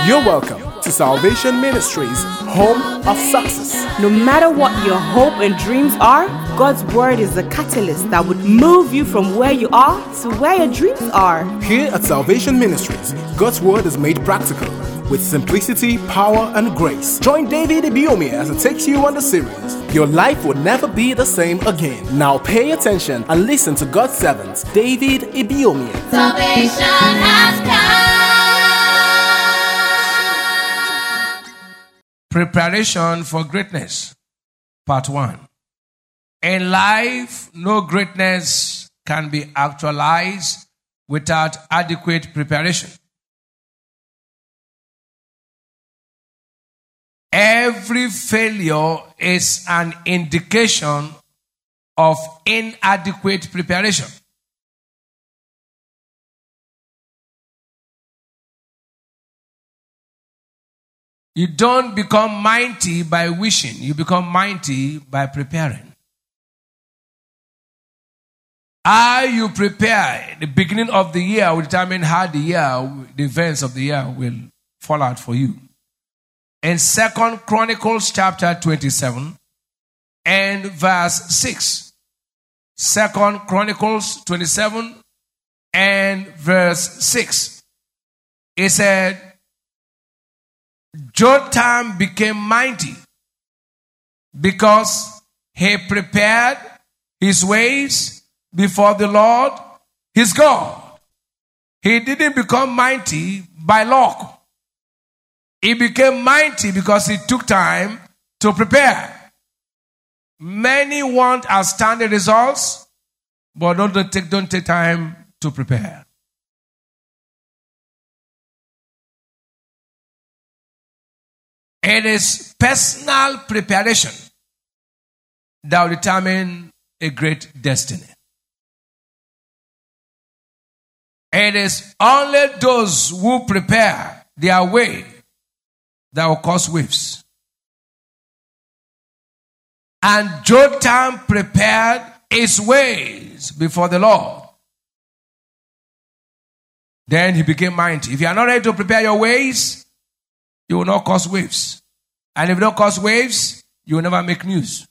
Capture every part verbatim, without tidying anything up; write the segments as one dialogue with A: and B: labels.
A: You're welcome to Salvation Ministries, home of success.
B: No matter what your hope and dreams are, God's word is the catalyst that would move you from where you are to where your dreams are.
A: Here at Salvation Ministries, God's word is made practical with simplicity, power, and grace. Join David Ibiomie as it takes you on the series. Your life will never be the same again. Now pay attention and listen to God's servant, David Ibiomie.
C: Salvation has come.
D: Preparation for greatness, part one. In life, no greatness can be actualized without adequate preparation. Every failure is an indication of inadequate preparation. You don't become mighty by wishing. You become mighty by preparing. How you prepare the beginning of the year will determine how the year, the events of the year will fall out for you. In Second Chronicles chapter twenty-seven and verse six. Second Chronicles twenty-seven and verse six. It said, Jotham became mighty because he prepared his ways before the Lord his God. He didn't become mighty by luck. He became mighty because he took time to prepare. Many want outstanding results, but don't take, don't take time to prepare. It is personal preparation that will determine a great destiny. It is only those who prepare their way that will cause waves. And Jotham prepared his ways before the Lord. Then he became mighty. If you are not ready to prepare your ways, you will not cause waves. And if you don't cause waves, you will never make news.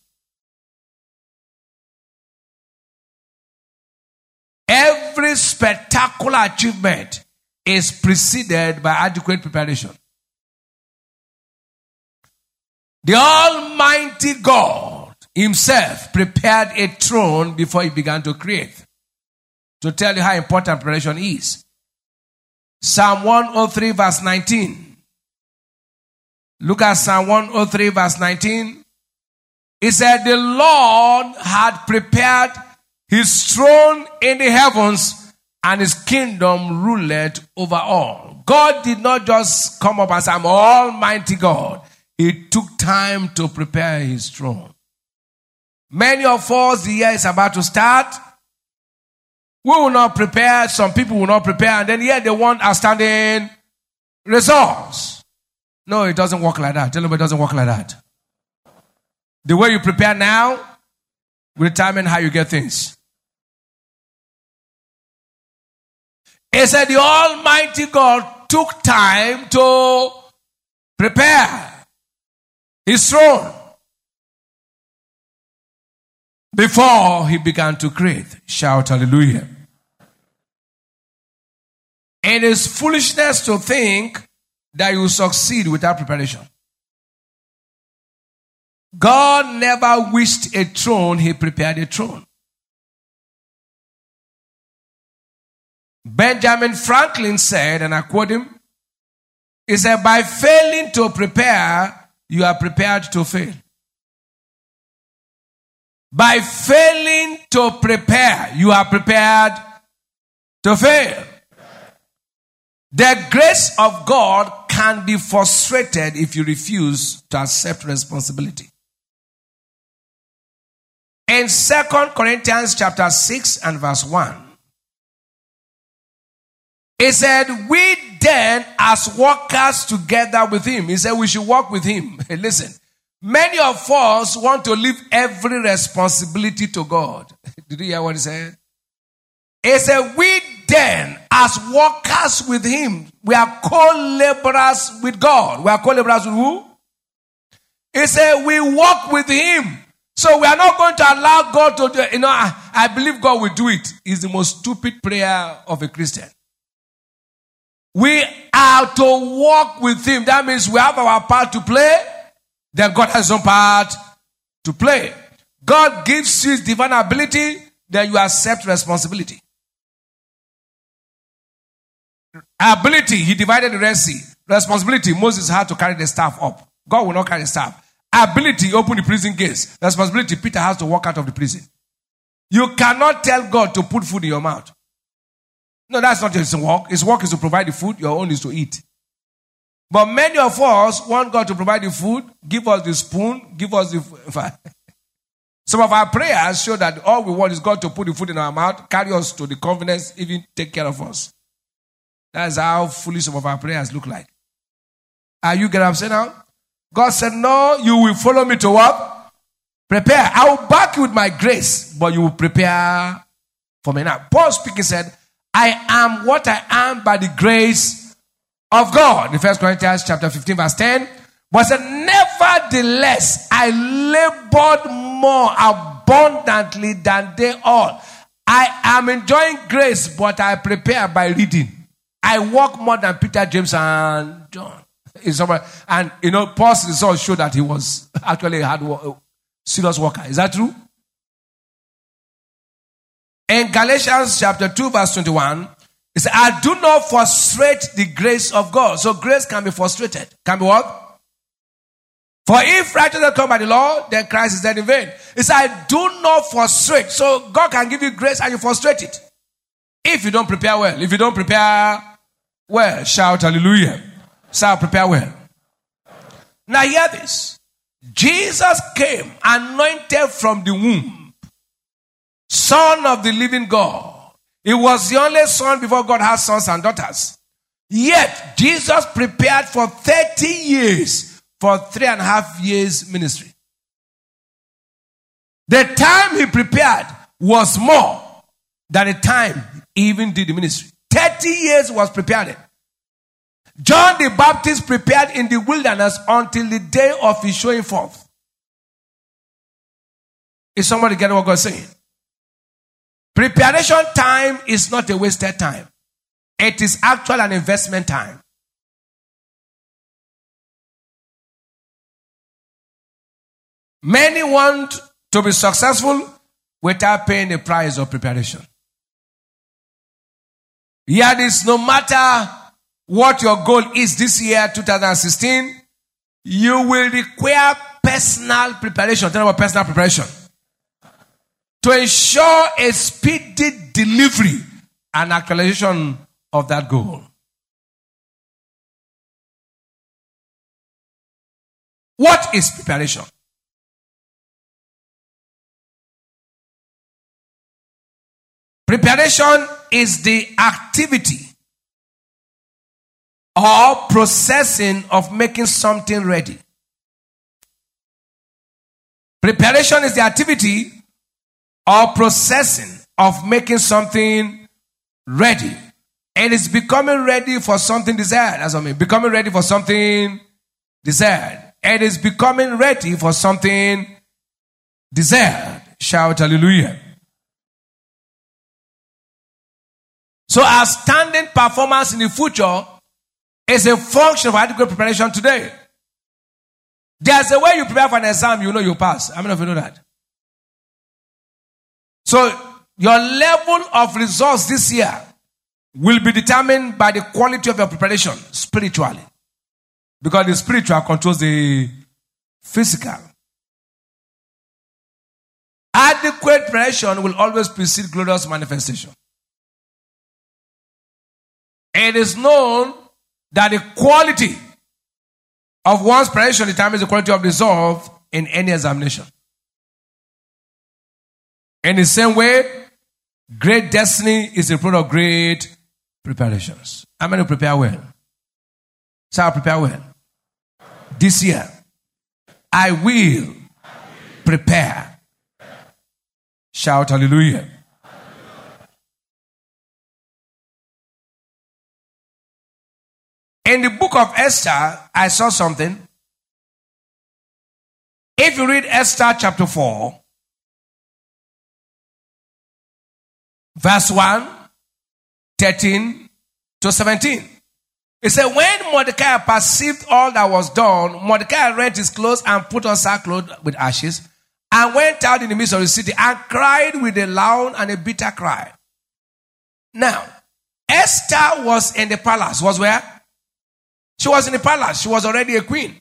D: Every spectacular achievement is preceded by adequate preparation. The Almighty God himself prepared a throne before he began to create. To tell you how important preparation is. Psalm one oh three verse nineteen. Look at Psalm one oh three verse nineteen. It said, the Lord had prepared his throne in the heavens and his kingdom ruled over all. God did not just come up and say, I'm Almighty God. He took time to prepare his throne. Many of us, the year is about to start. We will not prepare. Some people will not prepare. And then yet they want outstanding results. No, it doesn't work like that. Tell them it doesn't work like that. The way you prepare now will determine how you get things. It said the Almighty God took time to prepare his throne before he began to create. Shout hallelujah. It is foolishness to think that you succeed without preparation. God never wished a throne, he prepared a throne. Benjamin Franklin said, and I quote him, he said, by failing to prepare, you are prepared to fail. By failing to prepare, you are prepared to fail. The grace of God can be frustrated if you refuse to accept responsibility. In Second Corinthians chapter six and verse one, it said, we then as workers together with him. He said we should work with him. Listen, many of us want to leave every responsibility to God. Did you hear what he said? He said, we then, as workers with him, we are co-laborers with God. We are co-laborers with who? He said, we walk with him. So we are not going to allow God to do, you know, I, I believe God will do it. It's the most stupid prayer of a Christian. We are to walk with him. That means we have our part to play. Then God has some part to play. God gives you his divine ability. Then you accept responsibility. Ability, he divided the Red Sea. Responsibility, Moses had to carry the staff up. God will not carry the staff. Ability, open the prison gates. Responsibility, Peter has to walk out of the prison. You cannot tell God to put food in your mouth. No, that's not his work. His work is to provide the food. Your own is to eat. But many of us want God to provide the food, give us the spoon, give us the... Some of our prayers show that all we want is God to put the food in our mouth, carry us to the convenience, even take care of us. That's how foolish some of our prayers look like. Are you getting what I'm saying now? God said, no, you will follow me to what? Prepare. I will back you with my grace, but you will prepare for me. Now, Paul speaking said, I am what I am by the grace of God. In First Corinthians chapter fifteen, verse ten. But said, nevertheless, I labored more abundantly than they all. I am enjoying grace, but I prepare by reading. I work more than Peter, James, and John. And, you know, Paul's results show that he was actually a hard work, serious worker. Is that true? In Galatians chapter two, verse twenty-one, it says, I do not frustrate the grace of God. So grace can be frustrated. Can be what? For if righteousness come by the law, then Christ is dead in vain. It says, I do not frustrate. So God can give you grace and you frustrate it. If you don't prepare well. If you don't prepare well, shout hallelujah. Shout prepare well. Now hear this. Jesus came anointed from the womb. Son of the living God. He was the only son before God had sons and daughters. Yet, Jesus prepared for thirty years for three and a half years ministry. The time he prepared was more than the time he even did the ministry. thirty years was prepared. John the Baptist prepared in the wilderness until the day of his showing forth. Is somebody getting what God's saying? Preparation time is not a wasted time. It is actually an investment time. Many want to be successful without paying the price of preparation. Yet it's no matter what your goal is this year, two thousand sixteen, you will require personal preparation. Tell me about personal preparation. To ensure a speedy delivery and actualization of that goal. What is preparation? Preparation is the activity or processing of making something ready. Preparation is the activity or processing of making something ready. It is becoming ready for something desired. That's what I mean. Becoming ready for something desired. It is becoming ready for something desired. Shout hallelujah. So outstanding performance in the future is a function of adequate preparation today. There's a way you prepare for an exam, you know you pass. How many of you know that? So your level of results this year will be determined by the quality of your preparation spiritually. Because the spiritual controls the physical. Adequate preparation will always precede glorious manifestation. It is known that the quality of one's preparation determines the quality of resolve in any examination. In the same way, great destiny is the product of great preparations. How many prepare well? So I prepare well. This year, I will prepare. Shout hallelujah. In the book of Esther, I saw something. If you read Esther chapter four, verse one, thirteen to seventeen. It said, when Mordecai perceived all that was done, Mordecai rent his clothes and put on sackcloth with ashes, and went out in the midst of the city and cried with a loud and a bitter cry. Now, Esther was in the palace. Was where? She was in the palace. She was already a queen.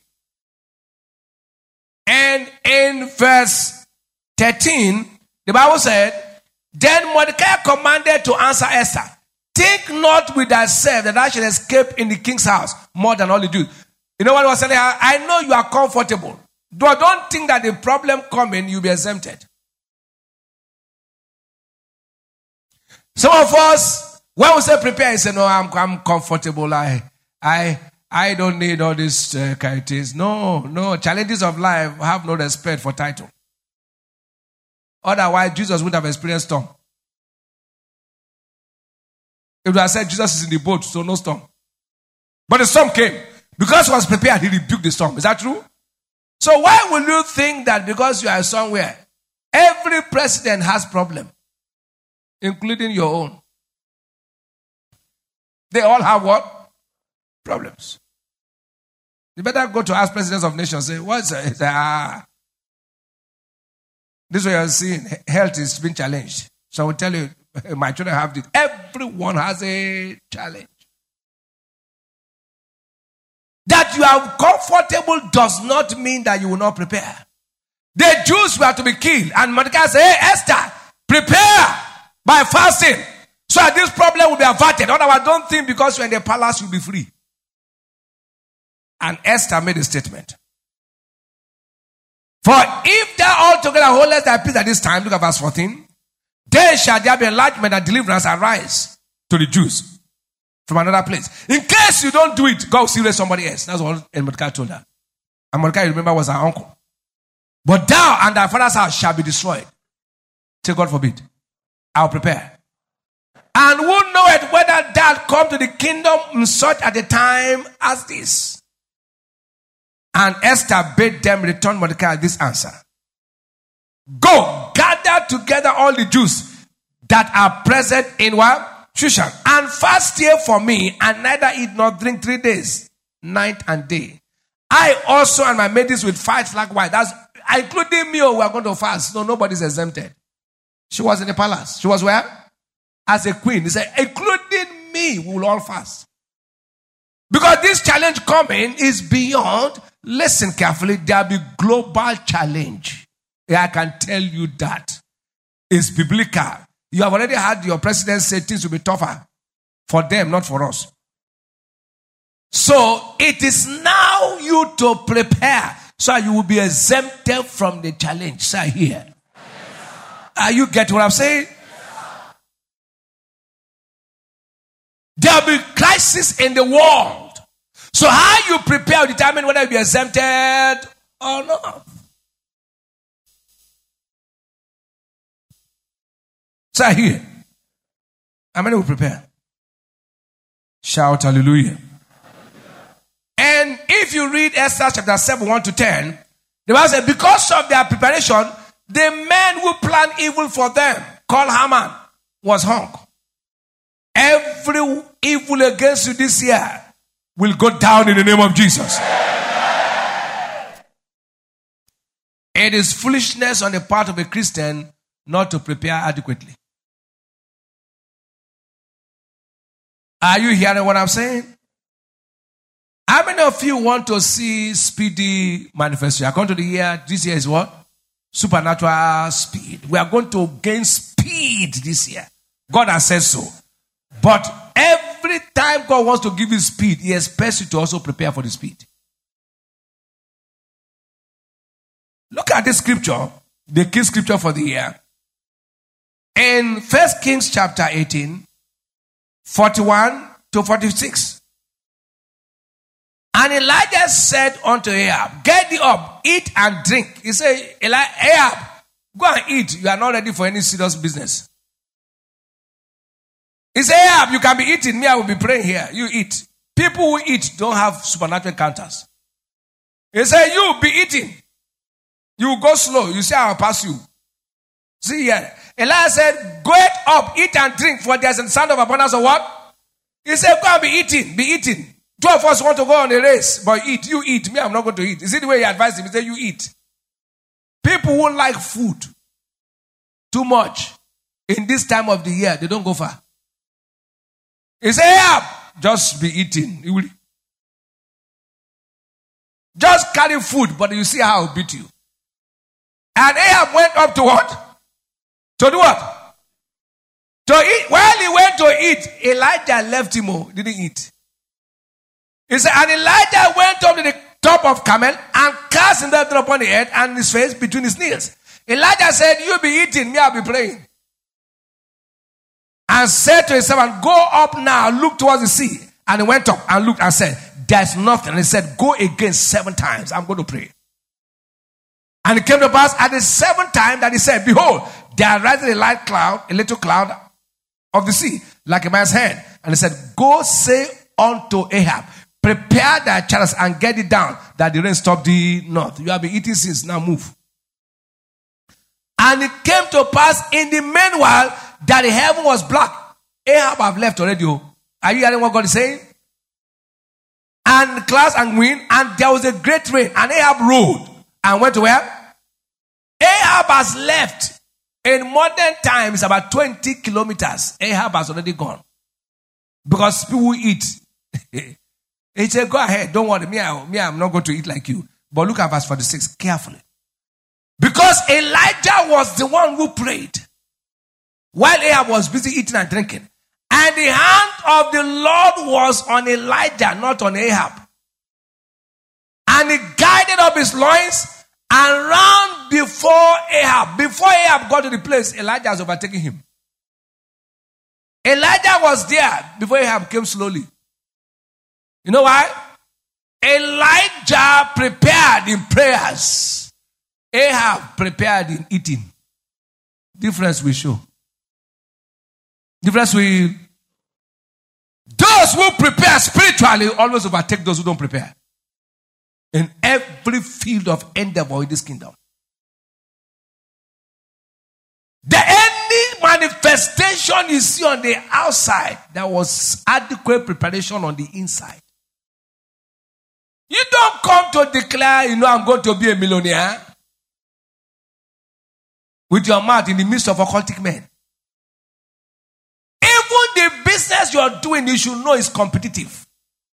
D: And in verse thirteen, the Bible said, then Mordecai commanded to answer Esther, think not with thyself that I shall escape in the king's house more than all the Jews. You know what I was saying? I know you are comfortable. But don't think that the problem coming, you'll be exempted. Some of us, when we say prepare, you say, no, I'm, I'm comfortable. I, I, I don't need all these uh, characters. No, no. Challenges of life have no respect for title. Otherwise, Jesus would have experienced storm. It would have said Jesus is in the boat, so no storm. But the storm came. Because he was prepared, he rebuked the storm. Is that true? So why will you think that because you are somewhere, every president has problem, including your own? They all have what? Problems. You better go to ask presidents of nations, say, what's it? Ah. This way you're seeing, health is being challenged. So I will tell you, my children have this. Everyone has a challenge. That you are comfortable does not mean that you will not prepare. The Jews were to be killed. And Mordecai said, hey, Esther, prepare by fasting. So that this problem will be averted. Otherwise, don't think because you're in the palace, you'll be free. And Esther made a statement. For if thou altogether holdest thy peace at this time, look at verse fourteen, then shall there be enlargement and deliverance arise to the Jews from another place. In case you don't do it, God will still raise somebody else. That's what Mordecai told her. And Mordecai, remember, was her uncle. But thou and thy father's house shall be destroyed. Say, God forbid. I'll prepare. And who knoweth whether thou come to the kingdom in such at a time as this? And Esther bade them return Mordecai this answer. Go, gather together all the Jews that are present in what? Shushan, and fast here for me, and neither eat nor drink three days, night and day. I also and my maidens will fight likewise. That's including me, oh, we are going to fast. No, nobody's exempted. She was in the palace. She was where? As a queen. He said, including me, we will all fast. Because this challenge coming is beyond. Listen carefully, there will be global challenge. I can tell you that. It's biblical. You have already had your president say things will be tougher for them, not for us. So it is now you to prepare so you will be exempted from the challenge. Say here. Are you getting what I'm saying? There will be crisis in the world. So how you prepare will determine whether you'll be exempted or not. So here, how many will prepare? Shout hallelujah. And if you read Esther chapter seven, one to ten, the Bible says, because of their preparation, the men who planned evil for them, called Haman, was hung. Every evil against you this year will go down in the name of Jesus. It is foolishness on the part of a Christian not to prepare adequately. Are you hearing what I'm saying? How many of you want to see speedy manifestation? According to the year, this year is what? Supernatural speed. We are going to gain speed this year. God has said so. But every time God wants to give you speed, He expects you to also prepare for the speed. Look at this scripture, the key scripture for the year. In First Kings chapter eighteen, forty-one to forty-six. And Elijah said unto Ahab, get thee up, eat and drink. He said, Ahab, go and eat. You are not ready for any serious business. He said, Ahab, you can be eating. Me, I will be praying here. You eat. People who eat don't have supernatural encounters. He said, you be eating. You go slow. You say, I'll pass you. See here. Elijah said, go up, eat and drink, for there's a sound of abundance of what? He said, go and be eating, be eating. Two of us want to go on a race, but eat. You eat. Me, I'm not going to eat. Is it the way he advised him? He said, you eat. People who like food too much in this time of the year, they don't go far. He said, yeah, just be eating. He will just carry food, but you see how I'll beat you. And Ahab went up to what? To do what? To eat. While he went to eat, Elijah left him. Oh, didn't eat. He said, and Elijah went up to the top of Carmel and cast himself upon the earth and his face between his knees. Elijah said, you be eating, me I'll be praying. And said to his servant, go up now, look towards the sea. And he went up and looked and said, there's nothing. And he said, go again seven times. I'm going to pray. And it came to pass at the seventh time that he said, behold, there arises a light cloud, a little cloud of the sea, like a man's hand. And he said, go say unto Ahab, prepare thy chariots and get it down, that the rain stop thee not. You have been eating since, now move. And it came to pass in the meanwhile that the heaven was black. Ahab have left already. Are you hearing what God is saying? And clouds and wind, and there was a great rain. And Ahab rode and went to where? Ahab has left. In modern times, about twenty kilometers. Ahab has already gone. Because people eat. He said, go ahead, don't worry. Me, I, me, I'm not going to eat like you. But look at verse forty-six carefully. Because Elijah was the one who prayed while Ahab was busy eating and drinking. And the hand of the Lord was on Elijah, not on Ahab. And he guided up his loins and ran before Ahab. Before Ahab got to the place, Elijah was overtaking him. Elijah was there before Ahab came slowly. You know why? Elijah prepared in prayers. Ahab prepared in eating. Difference we show. Difference we... Those who prepare spiritually always overtake those who don't prepare. In every field of endeavor in this kingdom. The any manifestation you see on the outside, there was adequate preparation on the inside. You don't come to declare, you know, I'm going to be a millionaire with your mouth in the midst of occultic men. Even the business you're doing, you should know is competitive.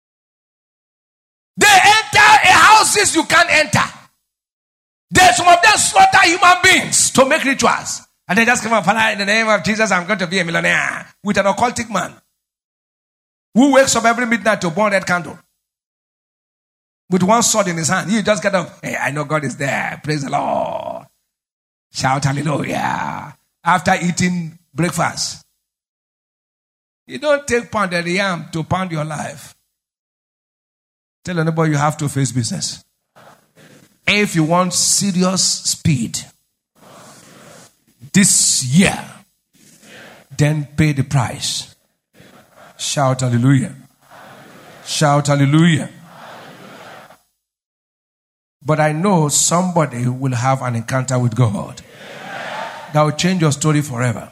D: They enter a houses you can't enter. There's some of them slaughter human beings to make rituals. And they just come up, Father, in the name of Jesus, I'm going to be a millionaire. With an occultic man who wakes up every midnight to burn that candle. With one sword in his hand. You just get up, hey, I know God is there. Praise the Lord. Shout hallelujah. After eating breakfast. You don't take pounded yam to pound your life. Tell anybody you have to face business. If you want serious speed this year, then pay the price. Shout hallelujah. Shout hallelujah. But I know somebody will have an encounter with God that will change your story forever.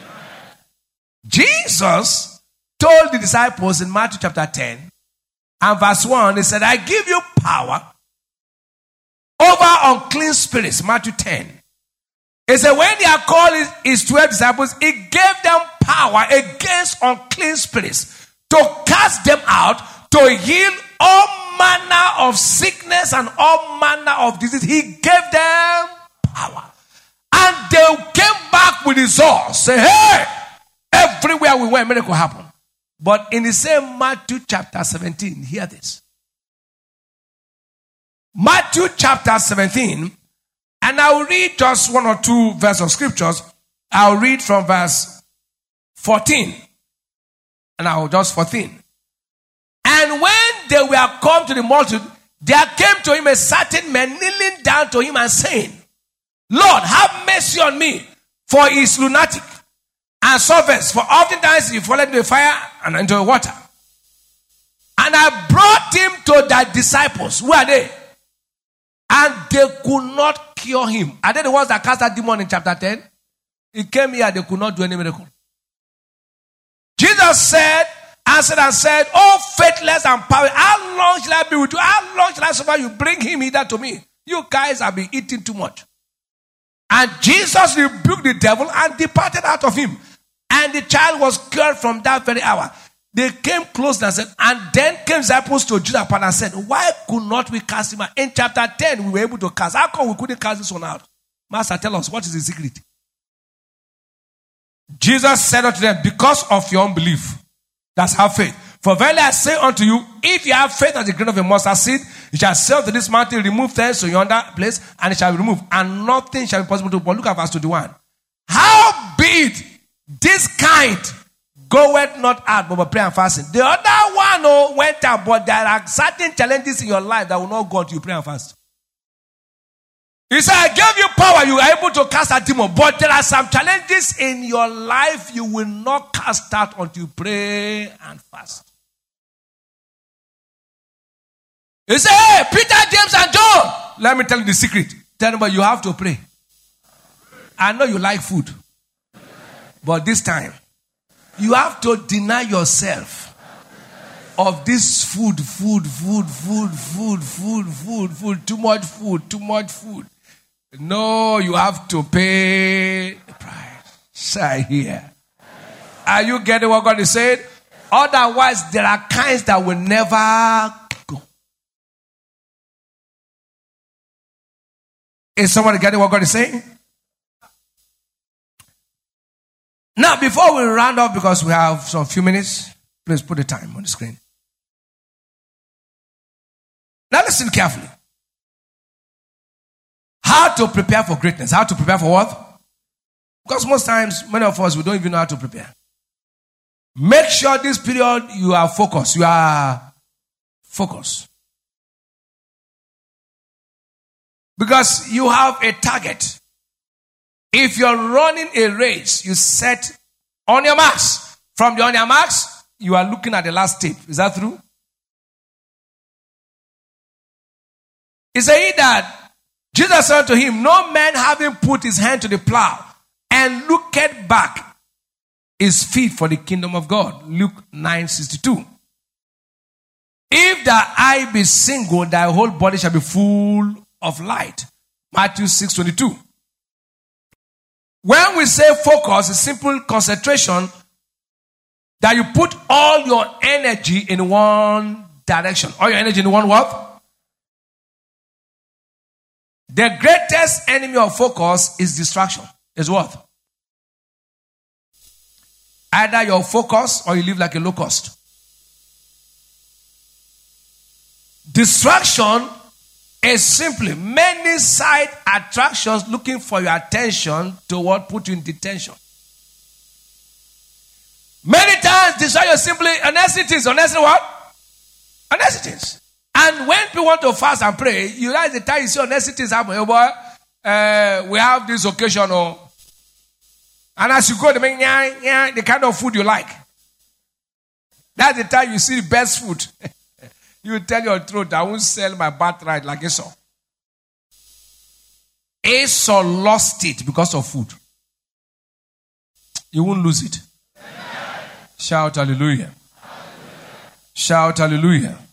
D: Jesus told the disciples in Matthew chapter ten and verse one, he said, I give you power over unclean spirits. Matthew ten. He said, when he had called his, his twelve disciples, he gave them power against unclean spirits to cast them out, to heal all manner of sickness and all manner of disease. He gave them power. And they came back with results. Say, hey, everywhere we went, miracle happened. But in the same Matthew chapter seventeen, hear this. Matthew chapter seventeen, and I'll read just one or two verses of scriptures. I'll read from verse fourteen. And I'll just fourteen. And when they were come to the multitude, there came to him a certain man kneeling down to him and saying, Lord, have mercy on me, for he is lunatic and suffers, for oftentimes he falleth into the fire and into the water. And I brought him to thy disciples. Who are they? And they could not cure him. Are they the ones that cast that demon in chapter ten? He came here, they could not do any miracle. Jesus said, answered and said, oh, faithless and powerless, how long shall I be with you? How long shall I suffer you? Bring him hither to me. You guys have been eating too much. And Jesus rebuked the devil and departed out of him. And the child was cured from that very hour. They came close and said, and then came disciples to Judas and said, why could not we cast him out? In chapter ten, we were able to cast. How come we couldn't cast this one out? Master, tell us, what is the secret? Jesus said unto them, because of your unbelief. That's how faith. For verily I say unto you, if you have faith as the grain of a mustard seed, you shall say to this mountain, remove thence to yonder place, and it shall be removed, and nothing shall be possible to. But look at verse twenty-one. How be it this kind goeth not out but by prayer and fasting. The other one oh, went out, but there are certain challenges in your life that will not go until you pray and fast. He said, I gave you power, you are able to cast out demon, but there are some challenges in your life you will not cast out until you pray and fast. He said, hey, Peter, James, and John, let me tell you the secret. Tell them, but you have to pray. I know you like food, but this time, you have to deny yourself of this food, food, food, food, food, food, food, food, too much food, too much food. No, you have to pay the price. Say here. Are you getting what God is saying? Otherwise, there are kinds that will never go. Is somebody getting what God is saying? Now, before we round off, because we have some few minutes, please put the time on the screen. Now listen carefully. How to prepare for greatness. How to prepare for what? Because most times, many of us, we don't even know how to prepare. Make sure this period you are focused. You are focused. Because you have a target. If you're running a race, you set on your marks. From the on your marks, you are looking at the last tape. Is that true? He said that Jesus said to him, no man having put his hand to the plow and looked back is fit for the kingdom of God. Luke nine sixty-two. If thy eye be single, thy whole body shall be full of light. Matthew six twenty-two. When we say focus, it's simple concentration that you put all your energy in one direction. All your energy in one what? The greatest enemy of focus is distraction. Is what? Either you're focused or you live like a locust. Distraction is simply many side attractions looking for your attention to what put you in detention. Many times, distraction is simply unnecessities. Unnecessary what? Unnecessities. And when people want to fast and pray, you realize the time you see unnecessities happen. Oh boy, uh, we have this occasion. Oh, and as you go, they make yeah, yeah, the kind of food you like. That's the time you see the best food. You tell your throat, I won't sell my birthright like Esau. Esau lost it because of food. You won't lose it. Amen. Shout hallelujah. Hallelujah. Shout hallelujah. Hallelujah.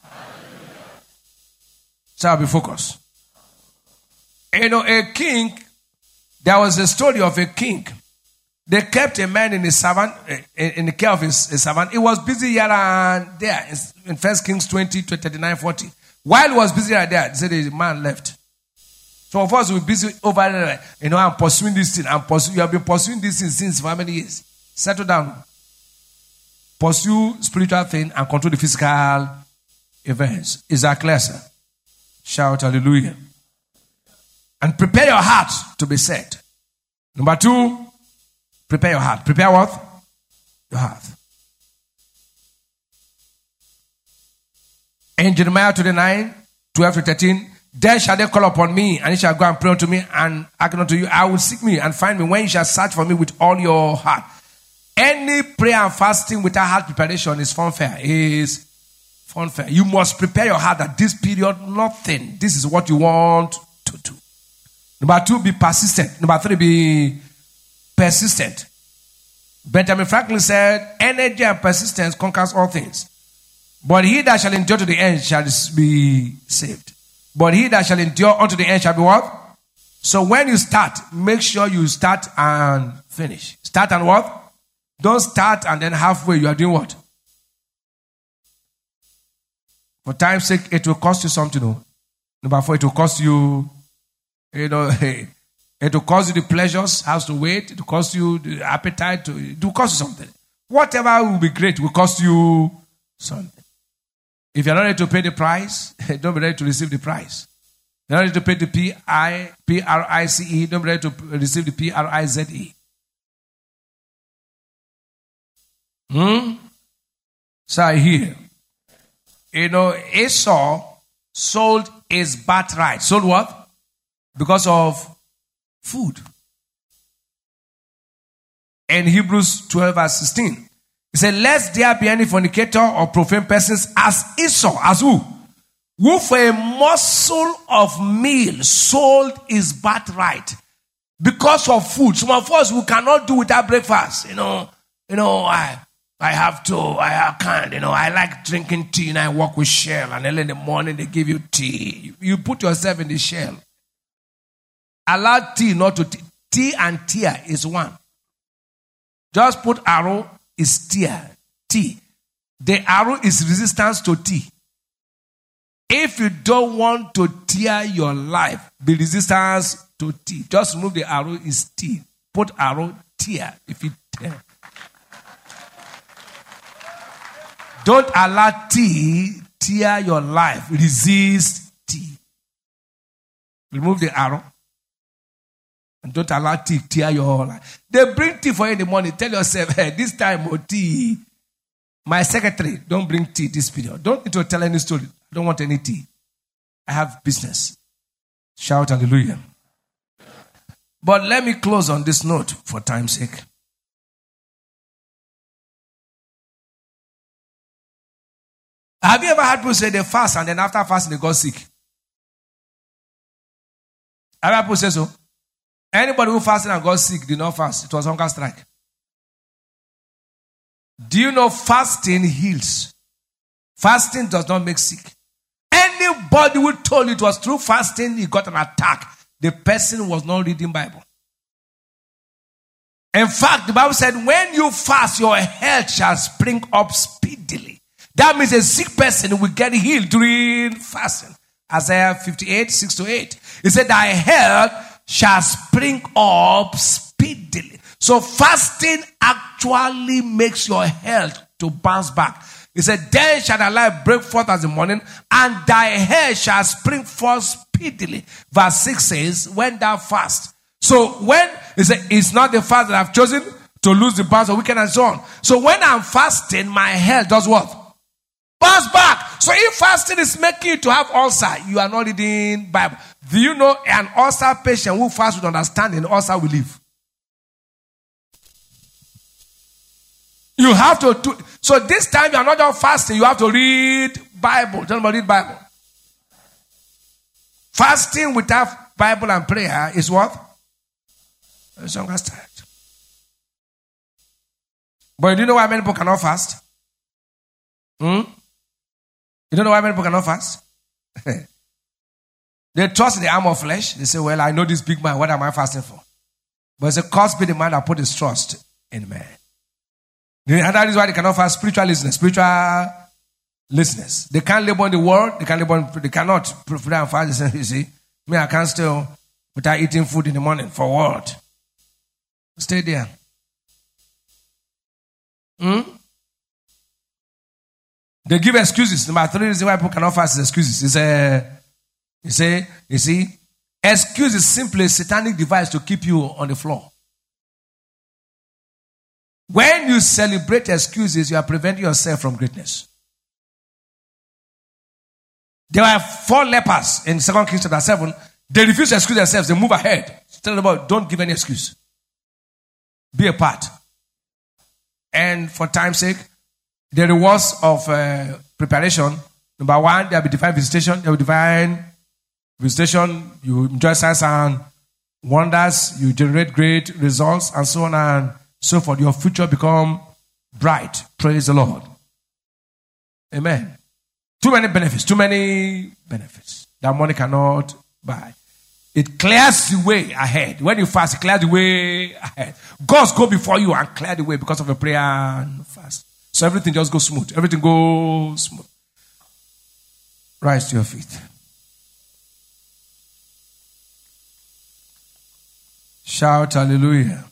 D: Shall be focused. You know, a king, there was a story of a king. They kept a man in his servant, in the care of his, his servant. He was busy here and there in First Kings twenty to thirty-nine forty. While he was busy here and there, they said the man left. Some of us were busy over there. You know, I'm pursuing this thing. I'm pursuing. You have been pursuing this thing since for how many years? Settle down. Pursue spiritual thing and control the physical events. Is that clear, sir? Shout hallelujah. And prepare your heart to be set. Number two, prepare your heart. Prepare what? Your heart. In Jeremiah twenty-nine, twelve to thirteen, then shall they call upon me, and ye shall go and pray unto me, and hearken unto you. I will seek me and find me when you shall search for me with all your heart. Any prayer and fasting without heart preparation is funfair, is Funfair. You must prepare your heart that this period, nothing. This is what you want to do. Number two, be persistent. Number three, be persistent. Benjamin Franklin said, energy and persistence conquers all things. But he that shall endure to the end shall be saved. But he that shall endure unto the end shall be what? So when you start, make sure you start and finish. Start and what? Don't start and then halfway you are doing what? For time's sake, it will cost you something. No? Number four, it will cost you, you know, it will cost you the pleasures, has to wait. It will cost you the appetite. To, it will cost you something. Whatever will be great will cost you something. If you're not ready to pay the price, don't be ready to receive the price. You're not ready to pay the P I, P R I C E, don't be ready to receive the P R I Z E. Hmm? So I hear. You know, Esau sold his birthright. Sold what? Because of food. In Hebrews twelve verse sixteen. He said, lest there be any fornicator or profane persons as Esau, as who? Who for a morsel of meal sold his birthright because of food. Some of us, we cannot do without breakfast. You know, you know, I I have to, I can't, you know, I like drinking tea and I walk with Shell, and early in the morning they give you tea. You put yourself in the Shell. Allow tea not to, tea, tea and tear is one. Just put arrow is tear, tea. The arrow is resistance to tea. If you don't want to tear your life, be resistance to tea. Just remove the arrow is tea. Put arrow, tear. If you tear. Don't allow tea tear your life. Resist tea. Remove the arrow. And don't allow tea tear your life. They bring tea for you in the morning. Tell yourself, hey, this time, oh, tea. My secretary, don't bring tea this period. Don't need to tell any story. I don't want any tea. I have business. Shout hallelujah. But let me close on this note for time's sake. Have you ever had people say they fast and then after fasting they got sick? Have you ever people say so? Anybody who fasted and got sick did not fast. It was hunger strike. Do you know fasting heals? Fasting does not make sick. Anybody who told you it was through fasting he got an attack, the person was not reading Bible. In fact, the Bible said when you fast, your health shall spring up speedily. That means a sick person will get healed during fasting. Isaiah fifty-eight, six to eight. He said, thy health shall spring up speedily. So fasting actually makes your health to bounce back. He said, then shall thy life break forth as the morning, and thy hair shall spring forth speedily. Verse six says, when thou fast. So when, he said, it's not the fast that I've chosen to lose the bonds of wicked and so on. So when I'm fasting, my health does what? Bounce back. So if fasting is making you to have ulcer, you are not reading Bible. Do you know an ulcer patient who fasts with understanding, ulcer will live? You have to do. So this time you are not just fasting, you have to read Bible. Tell me, read Bible. Fasting without Bible and prayer is what? It's hunger strike. But do you know why many people cannot fast? Hmm? You don't know why many people cannot fast? They trust in the arm of flesh. They say, well, I know this big man. What am I fasting for? But it's a cause be the man that put his trust in man. The other reason why they cannot fast, spiritual listeners, spiritual listeners. They can't labor in the world. They can't labor in, they cannot pray and fast. You see, me, I can't stay without eating food in the morning. For what? Stay there. Hmm? They give excuses. Number three reason why people cannot fast is excuses. It's a, you say, you see, excuse is simply a satanic device to keep you on the floor. When you celebrate excuses, you are preventing yourself from greatness. There were four lepers in Second Kings chapter seven. They refuse to excuse themselves. They move ahead. Tell them about, don't give any excuse. Be a part. And for time's sake, The rewards of uh, preparation. Number one, there will be divine visitation. There will be divine visitation. You enjoy signs and wonders. You generate great results and so on and so forth. Your future become bright. Praise the Lord. Amen. Too many benefits. Too many benefits that money cannot buy. It clears the way ahead. When you fast, it clears the way ahead. God's go before you and clear the way because of your prayer and fast. So everything just goes smooth. Everything goes smooth. Rise to your feet. Shout hallelujah.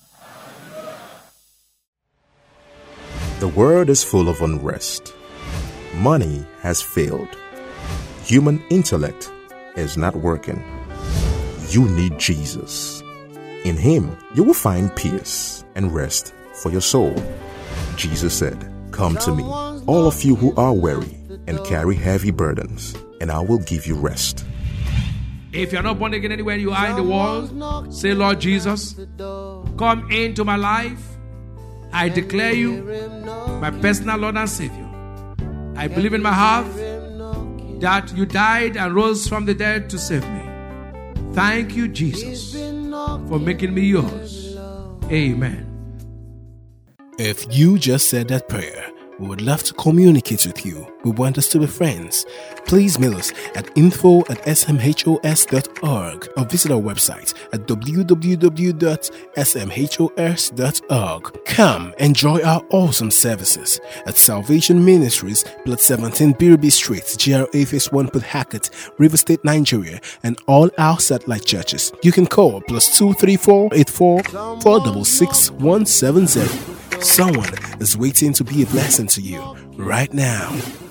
E: The world is full of unrest. Money has failed. Human intellect is not working. You need Jesus. In Him, you will find peace and rest for your soul. Jesus said, "Come to me, all of you who are weary and carry heavy burdens, and I will give you rest."
D: If you're not born again anywhere you are in the world, say, "Lord Jesus, come into my life. I declare you my personal Lord and Savior. I believe in my heart that you died and rose from the dead to save me. Thank you, Jesus, for making me yours. Amen."
A: If you just said that prayer, we would love to communicate with you. We want us to be friends. Please mail us at info at s m h o s dot org or visit our website at w w w dot s m h o s dot org. Come enjoy our awesome services at Salvation Ministries, Plot seventeen Biribi Street, G R A Phase one, Port Harcourt, River State, Nigeria, and all our satellite churches. You can call plus two three four eight four four six six one seven zero. Someone is waiting to be a blessing to you right now.